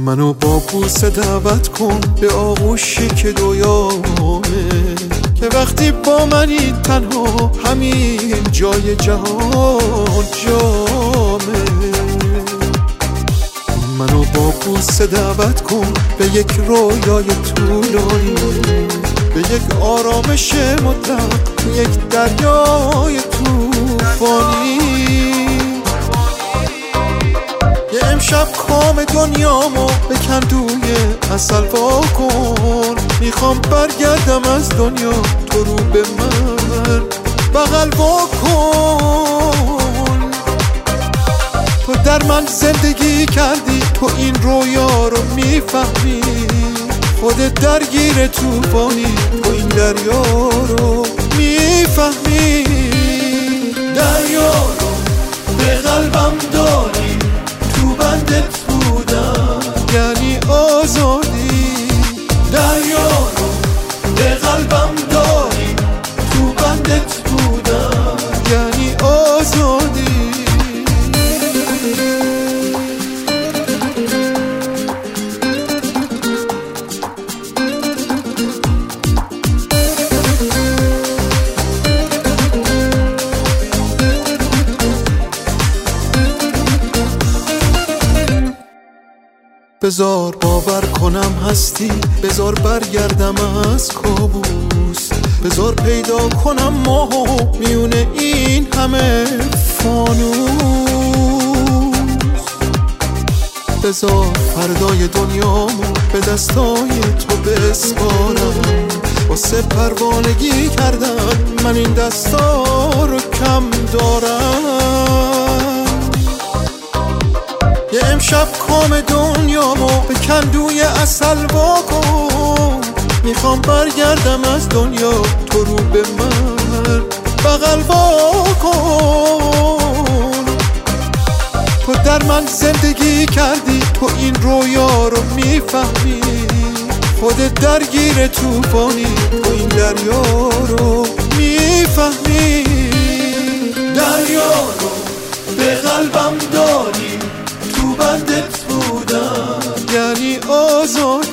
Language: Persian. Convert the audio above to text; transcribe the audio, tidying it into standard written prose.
منو با بوسه دعوت کن به آغوشی که دویامه، که وقتی با منی تنها همین جای جهان جامه. منو با بوسه دعوت کن به یک رویای طولانی، به یک آرامش مطلق، یک دریای طوفانی. یه امشب کام دنیامو به کندوی عسل وا کن. میخوام برگردم از دنیا، تو رو به من بغل وا کن. تو در من زندگی کردی، تو این رویا رو میفهمی. خودت درگیر طوفانی، تو این دریا رو میفهمی. دریا رو به قلبم داری، تو بندت بودم یعنی آزادی. دریا رو به قلبم داری، تو بندت بودم یعنی آزادی. بذار باور کنم هستی، بذار برگردم از کابوس، بذار پیدا کنم ماهو میونه این همه فانوس. بذار فردای دنیامو به دستای تو بسپارم. واسه پروانگی کردن من این دستا رو کم دارم. یه امشب کام دنیامو به کندوی عسل وا کن. میخوام برگردم از دنیا، تو رو به من بغل وا کن. تو در من زندگی کردی، تو این رویا رو میفهمی. خودت درگیر طوفانی، تو این دریا رو میفهمی. دریا رو به قلبم داری، تو بندت بودم یعنی آزادی.